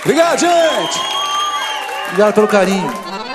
Obrigado, gente. Obrigado pelo carinho.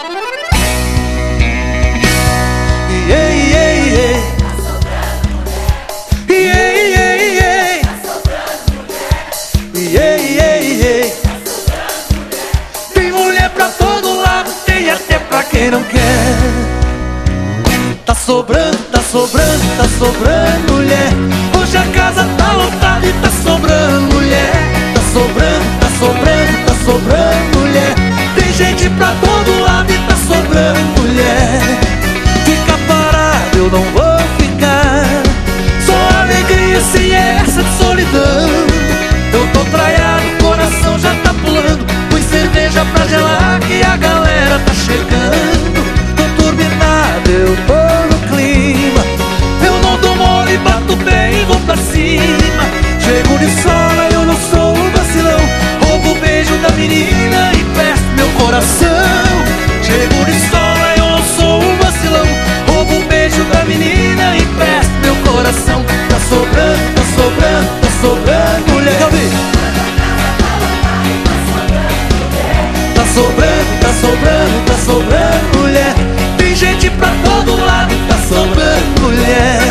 Tem mulher pra todo lado, tem até pra quem não quer. Tá sobrando, tá sobrando, tá sobrando mulher. Hoje a casa tá lotada e tá sobrando mulher. Tá sobrando, tá sobrando, tá sobrando mulher. Tem gente pra todo lado e tá sobrando mulher. Fica parado, eu não vou ficar. Só alegria sem essa de solidão. Eu tô traiado, o coração já tá pulando. Põe cerveja pra gelar que a galera tá chegando. Tô turbinado, eu tô no clima. Eu não dou mole, bato bem e vou pra cima. Chego de sola, eu não sou um vacilão. Roubo o beijo da menina e peço meu coração. Chego de sola, eu não sou um vacilão. Roubo o beijo da menina e peço meu coração. Tá sobrando, tá sobrando, tá sobrando mulher. Tá sobrando, tá sobrando, tá sobrando mulher. Tem gente pra todo lado, tá sobrando mulher.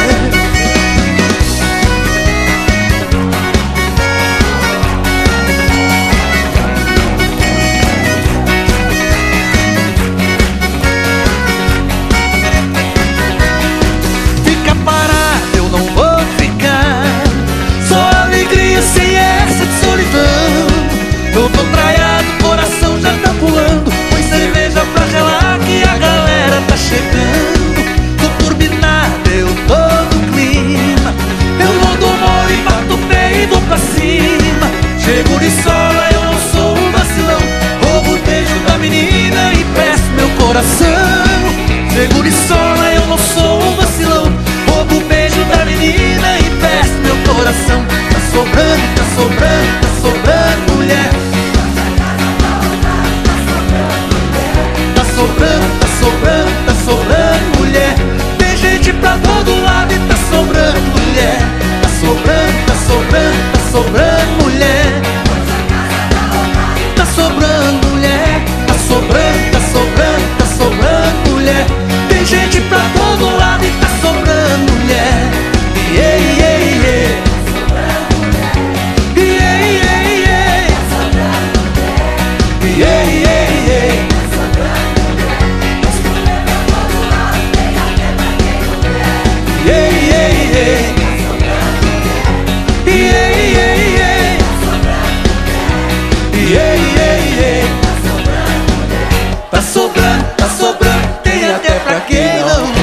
Fica parado, eu não vou ficar. Só alegria sem essa de solidão. Eu tô traiado, o coração já tá pulando. Põe cerveja pra gelar que a galera tá chegando. Tô turbinado, eu tô no clima. Eu não dou mole, bato bem e vou pra cima. Chego de sola, eu não sou um vacilão. Roubo o beijo da menina e peço meu coração. Chego de sola, eu não sou um vacilão. Roubo o beijo da menina e peço meu coração. Tá sobrando, tá sobrando, tá sobrando mulher. Tá sobrando, tá sobrando, tá sobrando mulher. Tem gente pra todo lado e tá sobrando mulher. Tá sobrando, tá sobrando, tá sobrando mulher. Tá sobrando mulher. Tá sobrando, tá sobrando, tá sobrando mulher. Tem gente pra todo lado e tá sobrando mulher. Yeah, yeah, yeah. Yeah, yeah, yeah. Yeah, yeah, yeah. Yeah, yeah, yeah. Yeah, yeah, yeah. Yeah, yeah, yeah. Tá sobrando, tem até pra quem não